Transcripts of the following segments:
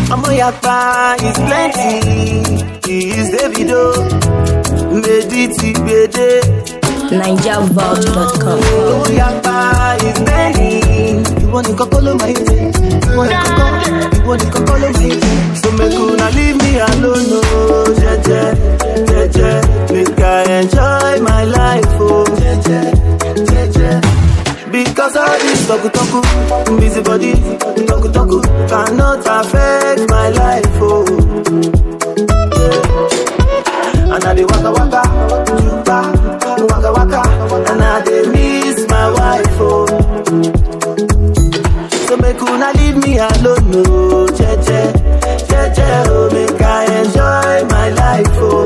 Amoyapa is plenty. He is Davido. Mediti Bede. NigerVault.com. Amoyapa is many. You want to call my head. You want to call my head. So make you not leave me alone. No, jeje. Make I enjoy my life. Oh, jeje. Because all this talku, busy body, talku, cannot affect my life, oh. Yeah. And I dey waka, jupa, waka, and I dey miss my wife, oh. So make you not leave me alone, no, jeje, oh, make I enjoy my life, oh.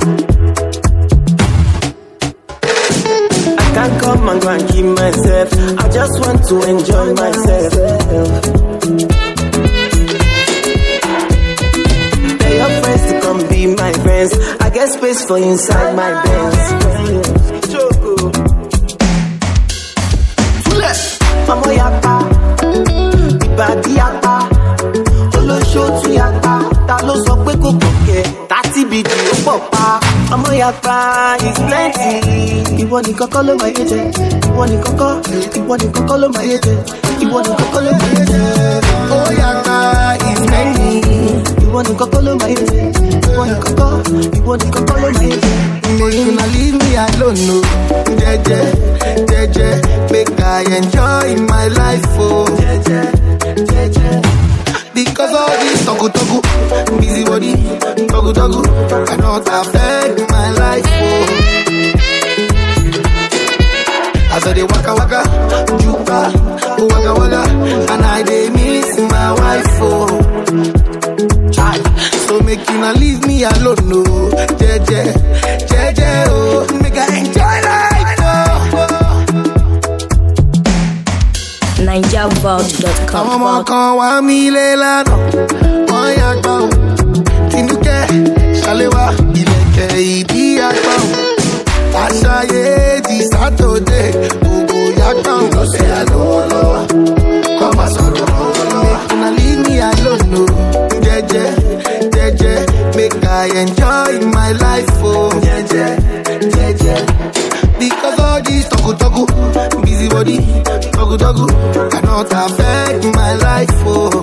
Can't come and go and keep myself. I just want to enjoy myself. Tell your friends to come be my friends. I get space for inside my Benz. Amoyapa, Ibadi yapa, Oloshotu yapa, ta lo sọ pé kò kọ̀kẹ́, 30 BG ó pọ̀ pa. Amoyapa is plenty. Ìwọ nìkan kọ́ ló máa yé jẹ. Ìwọ nìkan kọ́ ló máa yé jẹ. Ìwọ nìkan kọ́ ló máa yé jẹ. Oyapa is many. Ìwọ nìkan kọ́ ló máa yé jẹ. Ìwọ nìkan kọ́ ló máa yé jẹ. You not leave me alone, no. Jeje, make I enjoy my life, oh. Jeje. Because all this talku, busy body, talku, cannot affect my life, oh. As I dey waka, jupa, waka, and I dey miss my wife, oh. So make you not leave me alone, no. Jeje, oh, make I enjoy life, oh. NigerVault.com. Àwọn ọmọ kan wá mi lé lánàá, wọ́n yàgbá o. Tinúkẹ́, ṣàléwá, ìlẹ̀kẹ̀ ìdí àgbá o. Àṣàyè di Sátọ̀dé, gbogbo yàgbá o. Lọ́sẹ̀ àlọ́wọ́lọ́wọ́, kọ́ máa sọ̀rọ̀ lọ́wọ́lọ́wọ́. Una leave me alone, no. Jeje, make I enjoy my life, oh. Jeje. Because all this talku, busy body, talku, cannot affect my life, oh.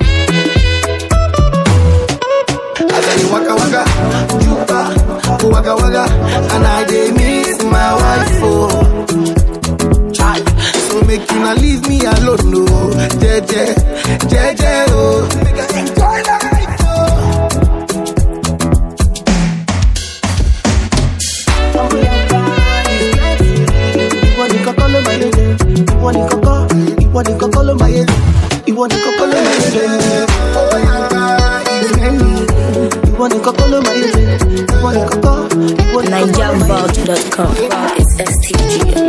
As I dey waka, jupa, waka, and I dey miss my wife, oh. So make you not leave me alone, no. Jeje, oh, make I enjoy life, oh. NigerVault.com. It's STG.